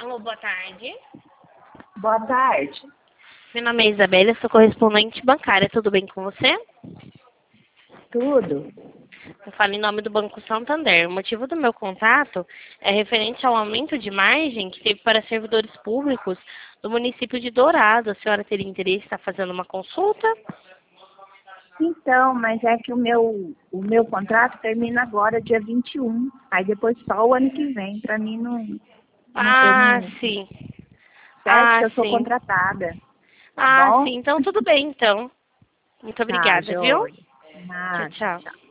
Alô, boa tarde. Boa tarde. Meu nome é Isabela, eu sou correspondente bancária. Tudo bem com você? Tudo? Eu falo em nome do Banco Santander. O motivo do meu contato é referente ao aumento de margem que teve para servidores públicos do município de Dourado. A senhora teria interesse em estar fazendo uma consulta? Então, mas é que o meu contrato termina agora, dia 21. Aí depois só o ano que vem. Para mim eu Ah, não. sim. Certo Ah, que eu sou sim. contratada, tá Ah, bom? sim. Então, tudo bem, então. Muito Tá, obrigada, viu? joia. Tchau, Nada, tchau. tchau.